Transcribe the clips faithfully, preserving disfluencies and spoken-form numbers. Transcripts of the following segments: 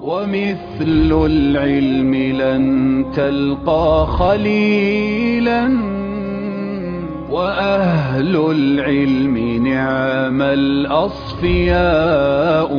ومثل العلم لن تلقى خليلا وأهل العلم نعم الأصفياء.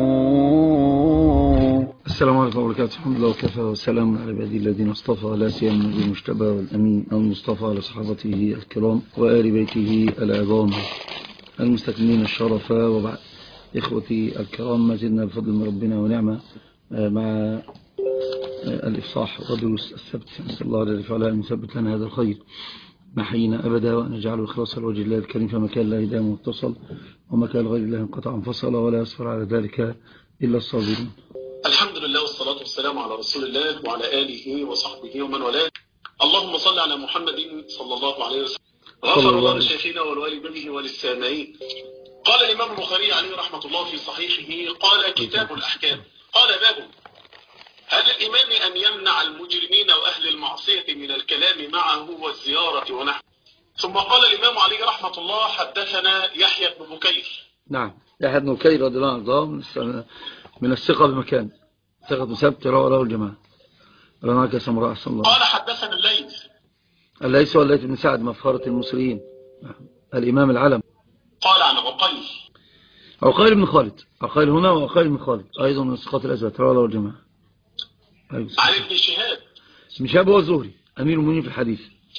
السلام عليكم ورحمة الله وبركاته. الحمد لله وكفى وسلام على عباده الذين اصطفى، لا سيما النبي المجتبى والأمين المصطفى على صحابته الكرام وآل بيته العظام المستكملين الشرف، وبعد. إخوتي الكرام، ما زلنا بفضل من ربنا ونعمة مع الإفصاح ودروس السبت. نسأل الله جل وعلا أن يثبت لنا هذا الخير ما حيينا أبدا، وأن يجعله إخلاصا لوجه الله الكريم، فما كان الله دائما متصل وما كان غير الله انقطع انفصل، ولا يصبر على ذلك إلا الصابرون. الحمد لله والصلاة والسلام على رسول الله وعلى آله وصحبه ومن والاه. اللهم صل على محمد صلى الله عليه وسلم. غفر الله لشيخنا ولوالديه وللسامعين. قال الإمام البخاري عليه رحمة الله في صحيحه: قال كتاب الأحكام. قال: باب هل الإمام أن يمنع المجرمين وأهل المعصية من الكلام معه والزيارة ونحوه؟ ثم قال الإمام عليه رحمة الله: حدثنا يحيى بن بكير. نعم، يحيى بن بكير رضي الله عنه من الثقة بمكان، ثقة ثبت رواه له الجماعة. رناك سمراء صلى الله. قال: حدثنا الليث. الليث والليث بن سعد مفخرة المصريين، الإمام العلم. قال عن عقيل. عقيل بن خالد، عقيل هنا وعقيل بن خالد أيضا من الثقات الأزواج، رواه له الجماعة. عن ابن شهاب. ابن شهاب هو الزهري أمير المؤمنين في الحديث،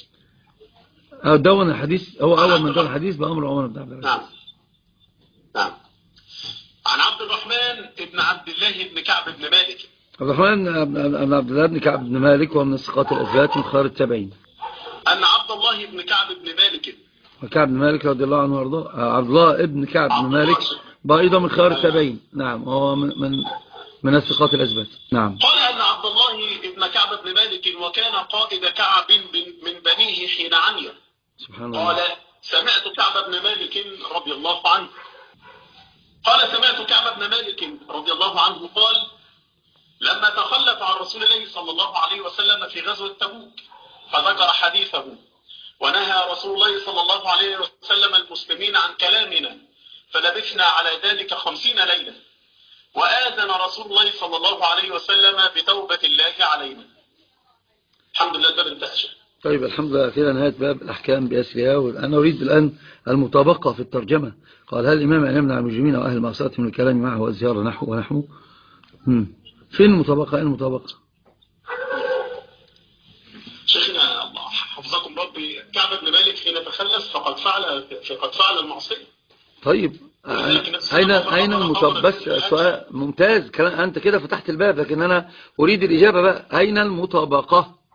دون الحديث، هو أول من دون الحديث بأمر عمر بن عبد العزيز. نعم نعم. عن عبد الرحمن بن عبد الله بن كعب بن مالك. عبد الرحمن بن عبد الله بن كعب بن مالك ومن الثقات الأثبات من خيار التابعين. أن عبد الله بن كعب بن مالك. وكعب بن مالك رضي الله عنه وارضاه، عبد الله بن كعب بن مالك أيضا من خيار التابعين. نعم، هو من من, من الثقات الأثبات. نعم. قال أن عبد الله بن كعب بن مالك وكان قائد كعب من بنيه حين عني. سبحان الله. قال: سمعت كعب بن مالك رضي الله عنه قال سمعت كعب بن مالك رضي الله عنه قال: لما تخلف عن رسول الله صلى الله عليه وسلم في غزوة تبوك فذكر حديثه: ونهى رسول الله صلى الله عليه وسلم المسلمين عن كلامنا فلبثنا على ذلك خمسين ليلة، وآذن رسول الله صلى الله عليه وسلم بتوبة الله علينا. الحمد لله، الباب انتهى. طيب، الحمد لله، أخيرا نهاية باب الأحكام بأسرها. أنا أريد الآن المطابقة في الترجمة. قال: هل الإمام أن يمنع المجرمين وأهل المعصية من الكلام معه والزيارة نحو ونحو؟ فين المطابقة؟ أين المطابقة؟ شيخنا الله حفظكم ربي، كعب بن مالك حين تخلف فقد فعل فقد فعل المعصية. طيب، أين أين المطابقة؟ بس سؤال ممتاز، أنت كده فتحت الباب، لكن أنا أريد الإجابة بقى. أين المطابقة؟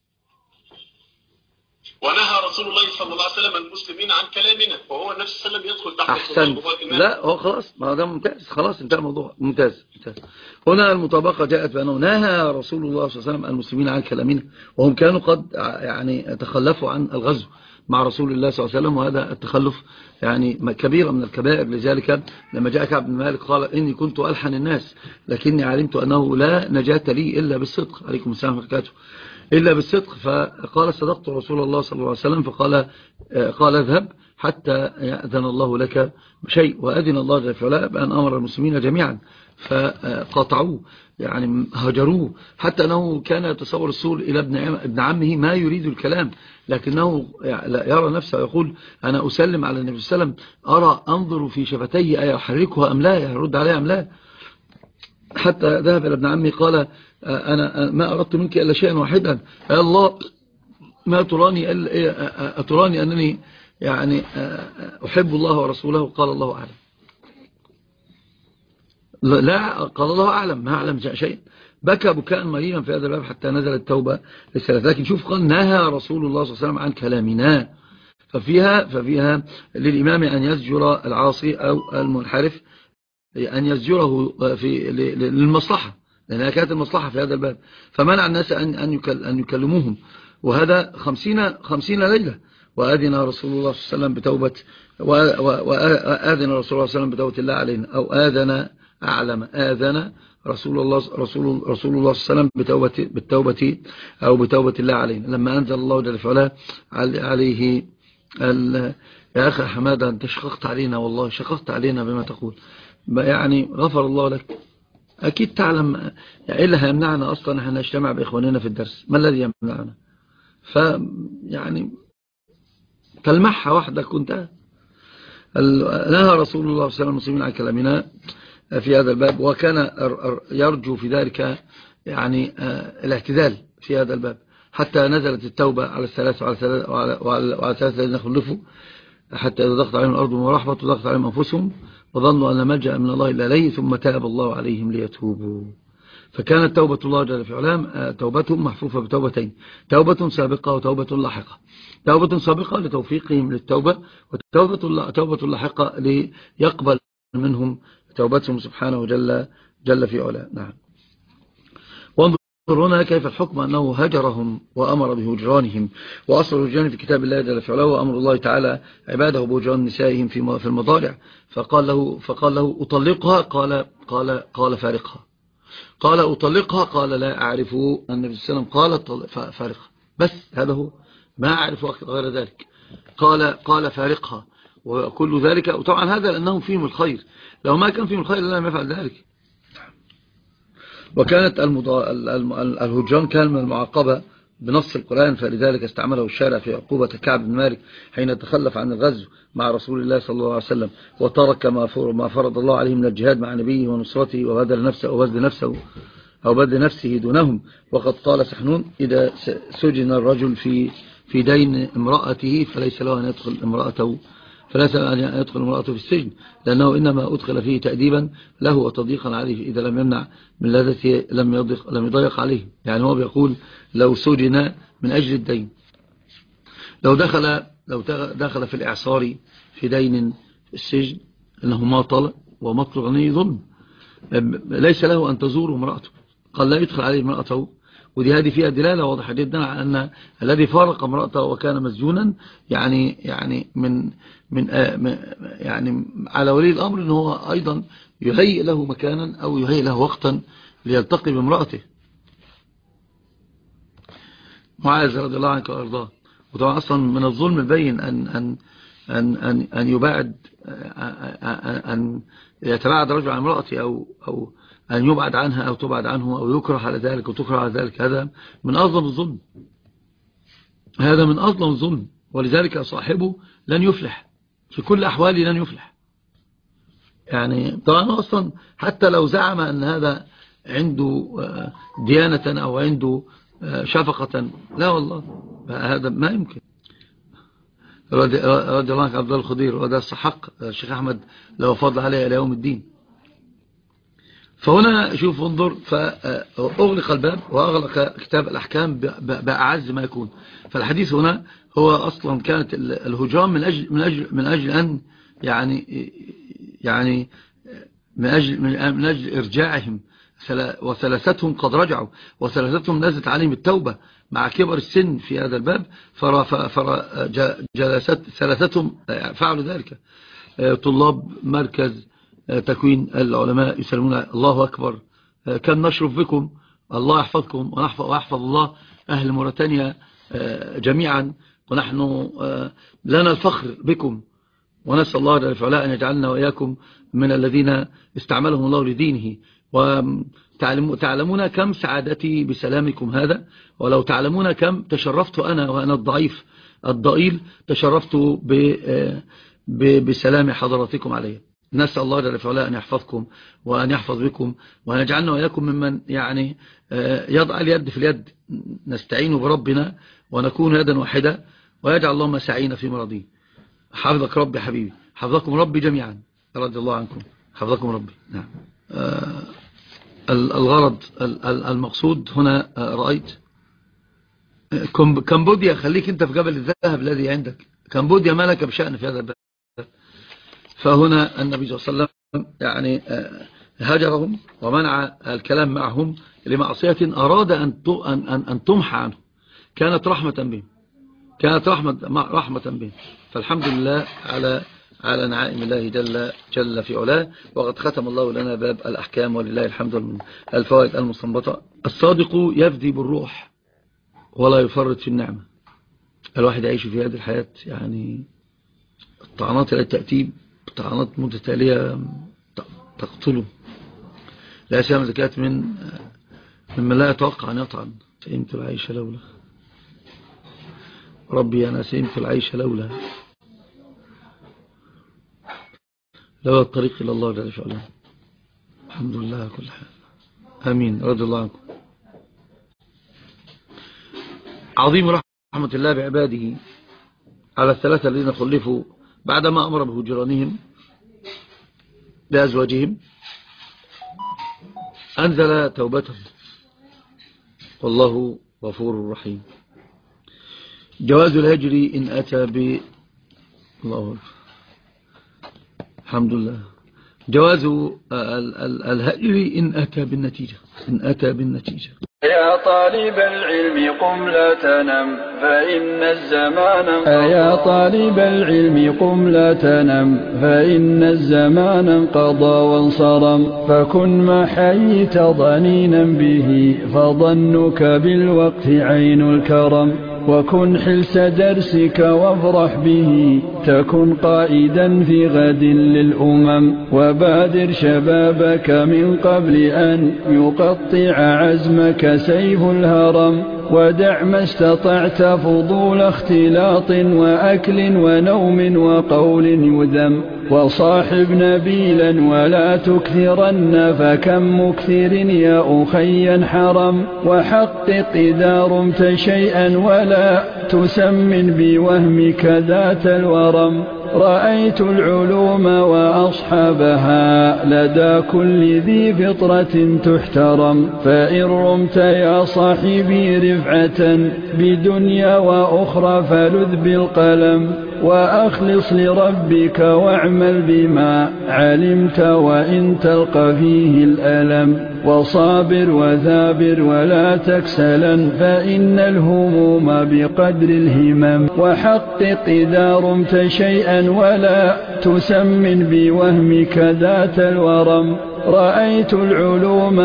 ونهى رسول الله صلى الله عليه وسلم المسلمين عن كلامنا، وهو النبي صلى الله عليه وسلم يدخل تحت أحسن. لا، هو خلاص، ما ده ممتاز، خلاص انتهى الموضوع. ممتاز ممتاز. هنا المطابقة جاءت بأنه نهى رسول الله صلى الله عليه وسلم المسلمين عن كلامنا، وهم كانوا قد يعني تخلفوا عن الغزو مع رسول الله صلى الله عليه وسلم، وهذا التخلف يعني كبيرة من الكبائر. لذلك لما جاء كعب بن مالك قال: إني كنت ألحن الناس لكني علمت أنه لا نجاة لي إلا بالصدق. عليكم السلام ورحمة الله، إلا بالصدق. فقال: صدقت رسول الله صلى الله عليه وسلم. فقال قال: اذهب حتى يأذن الله لك بشيء. وأذن الله جل وعلا بأن أمر المسلمين جميعا فقاطعوه، يعني هجروه، حتى أنه كان يتصور السور إلى ابن عمه ما يريد الكلام، لكنه يرى نفسه يقول: أنا أسلم على النبي صلى الله عليه وسلم، أرى أنظر في شفتيه أيحركها أم لا، يرد عليه أم لا. حتى ذهب إلى ابن عمه قال: أنا ما أردت منك إلا شيئا واحدا، يا الله ما تراني أتراني أنني يعني أحب الله ورسوله. قال: الله أعلم. لا، قال: الله أعلم، ما أعلم شيئا. بكى بكاء مريما في هذا الباب حتى نزل التوبة للثلاثة. لكن شوف، قال: نهى رسول الله صلى الله عليه وسلم عن كلامنا. ففيها, ففيها للإمام أن يزجر العاصي أو المنحرف، أن يزجره في للمصلحة، لأنها كانت المصلحة في هذا الباب. فمنع الناس أن أن يكلموهم، وهذا خمسين خمسين ليلة. وآذن رسول الله صلى الله عليه وسلم بتوبة وآذن رسول الله صلى الله عليه وسلم بتوبة الله علينا، أو آذن أعلم آذن رسول الله رسول رسول الله صلى الله عليه وسلم بتوبة بالتوبة أو بتوبة الله علينا، لما أنزل الله جل وعلا عليه. يا أخي حمادة، أنت شققت علينا، والله شققت علينا بما تقول، يعني غفر الله لك. أكيد تعلم يعني إيه اللي هيمنعنا أصلا احنا نجتمع بإخواننا في الدرس؟ ما الذي يمنعنا؟ فيعني تلمحها واحدة كنت نهى رسول الله صلى الله عليه وسلم المسلمين عن كلامنا في هذا الباب، وكان يرجو في ذلك يعني الاعتدال في هذا الباب، حتى نزلت التوبة على الثلاثة وعلى الثلاثة الذين خلفوا حتى إذا ضغط عليهم الأرض ورحمة وضغط عليهم أنفسهم وظنوا أن ملجأ من الله إلا إليه ثم تاب الله عليهم ليتوبوا. فكانت توبة الله جل في علام توبتهم محفوفة بتوبتين، توبة سابقة وتوبة لاحقة. توبة سابقة لتوفيقهم للتوبة، وتوبة توبة لاحقة ليقبل منهم توبتهم سبحانه جل جل في علام. نعم. وانظر هنا كيف الحكم أنه هجرهم وأمر بهجرانهم، وأصل الهجران في كتاب الله جل في علاه، وأمر الله تعالى عباده بهجران نسائهم في في المضارع. فقال له فقال له أطلقها، قال قال قال فارقها. قال أطلقها، قال لا أعرف. النبي صلى الله عليه وسلم قال فارقها، بس هذا هو، ما أعرف غير ذلك. قال قال فارقها وكل ذلك. وطبعا هذا لأنهم فيهم الخير، لو ما كان فيهم الخير لم يفعل ذلك. وكانت الهجران كان من المعاقبة بنص القرآن، فلذلك استعمله الشارع في عقوبة كعب بن مالك حين تخلف عن الغزو مع رسول الله صلى الله عليه وسلم، وترك ما فرض الله عليه من الجهاد مع نبيه ونصرته، وبذل نفسه أو بذل نفسه أو بذل نفسه دونهم. وقد قال سحنون: إذا سجن الرجل في في دين امرأته فليس له أن يدخل امرأته فليس له أن يدخل امرأته في السجن، لأنه إنما أدخل فيه تأديبا له وتضييقا عليه، إذا لم يمنع من لذته لم يضيق لم يضيق عليه. يعني هو بيقول لو سجن من أجل الدين، لو دخل لو دخل في الإعصار في دين السجن إنه ماطل ومطل غني ظلم، ليس له أن تزور امرأته، قال لا يدخل عليه امرأته. ودي هذه فيها دلالة واضحة جدا على أن الذي فارق امرأته وكان مسجونا يعني يعني من من يعني على ولي الأمر أنه هو أيضا يهيئ له مكانا أو يهيئ له وقتا ليلتقي بامرأته. معاذ رضي الله عنه وارضاه. وطبعا أصلا من الظلم البين أن أن أن أن أن يبعد أن يتباعد رجل عن امرأته أو أو أن يبعد عنها أو تبعد عنه أو يكره على ذلك وتكره على ذلك. هذا من أظلم الظلم، هذا من أظلم الظلم. ولذلك صاحبه لن يفلح في كل أحواله، لن يفلح. يعني طبعا أصلا حتى لو زعم أن هذا عنده ديانة أو عنده شفقة، لا والله هذا ما يمكن. رضي الله عنك عبد الله الخضير، وده الصحق الشيخ أحمد لو فضل عليه إلى يوم الدين. فهنا شوف انظر، فأغلق الباب وأغلق كتاب الأحكام بأعز ما يكون. فالحديث هنا هو أصلا كانت الهجران من أجل من أجل من أجل أن يعني يعني من أجل من أجل إرجاعهم، وثلاثتهم قد رجعوا، وثلاثتهم نزلت عليهم التوبة مع كبر السن في هذا الباب، فجلست ثلاثتهم فعلوا ذلك. طلاب مركز تكوين العلماء يسلمون الله أكبر، كم نشرف بكم، الله يحفظكم ويحفظ الله أهل موريتانيا جميعا، ونحن لنا الفخر بكم، ونسأل الله جل وعلا أن يجعلنا وإياكم من الذين استعملهم الله لدينه. وتعلمون كم سعادتي بسلامكم هذا، ولو تعلمون كم تشرفت أنا وأنا الضعيف الضئيل تشرفت بسلام حضراتكم علي. نسأل الله جل وعلا أن يحفظكم وأن يحفظ بكم، وأن يجعلنا وإياكم ممن يعني يضع اليد في اليد، نستعين بربنا ونكون يدا واحدة، ويجعل اللهم سعينا في مرضين. حفظك ربي حبيبي، حفظكم ربي جميعا، رضي الله عنكم، حفظكم ربي. نعم. آه الغرض المقصود هنا آه رأيت كمبوديا، خليك انت في جبل الذهب الذي عندك. كمبوديا ما لك بشأن في هذا الباب. فهنا النبي صلى الله عليه وسلم يعني آه هجرهم ومنع الكلام معهم لمعصية أراد أن أن أن تمحى عنه، كانت رحمة بهم، كانت رحمة رحمة بهم. فالحمد لله على على نعائم الله جل جل في علاه. وقد ختم الله لنا باب الأحكام، ولله الحمد من الفوائد المستنبطة. الصادق يفدي بالروح ولا يفرط في النعمة. الواحد يعيش في هذه الحياة يعني الطعنات التي تأتي طعنات متتالية تقتله، لا شام زكاة من مما لا يتوقع أن يطعن. سئمت العيش لولا ربي، أنا سئمت العيش لولا لولا الطريق إلى الله جل وعلا. الحمد لله على كل حال. آمين. رضي الله عنكم. عظيم رحمة الله بعباده على الثلاثة الذين خلفوا بعدما أمر بهجرانهم لأزواجهم، أنزل توبتهم والله غفور رحيم. جواز الهجر إن أتى ب الله الحمد لله. جواز الهجر إن أتى بالنتيجة إن أتى بالنتيجة. يا طالب العلم قم لا تنم فإن الزمان انقضى. يا طالب العلم قم لا تنم فإن الزمان انقضى وانصرم. فكن ما حييت ضنينا به فظنك بالوقت عين الكرم. وكن حلس درسك وافرح به تكن قائدا في غد للأمم. وبادر شبابك من قبل أن يقطع عزمك سيف الهرم. ودع ما استطعت فضول اختلاط وأكل ونوم وقول يذم. وصاحب نبيلا ولا تكثرن فكم مكثر يا أخي حرم. وحقق إذا رمت شيئا ولا تسمن بوهمك ذات الورم. رأيت العلوم وأصحابها لدى كل ذي فطرة تحترم. فإن رمت يا صاحبي رفعة بدنيا وأخرى فلذ بالقلم. وأخلص لربك واعمل بما علمت وإن تلقى فيه الألم. وصابر وثابر ولا تكسلا فإن الهموم بقدر الهمم. وحقق إذا رمت شيئا ولا تسمن بوهمك ذات الورم. رأيت العلوم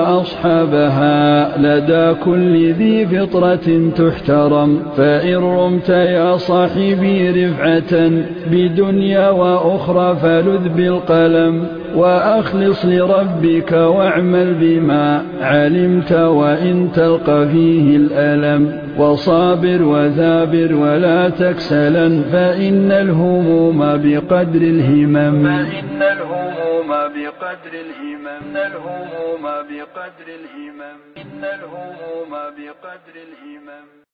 وأصحابها لدى كل ذي فطرة تحترم. فإن رمت يا صاحبي رفعة بدنيا وأخرى فلذ بالقلم. وأخلص لربك واعمل بما علمت وإن تلقى فيه الألم. وصابر وثابر ولا تكسلا فإن الهموم بقدر الهمم. فإن الهموم بقدر الهمم. الهموم بقدر الهمم. إن الهموم بقدر الهمم.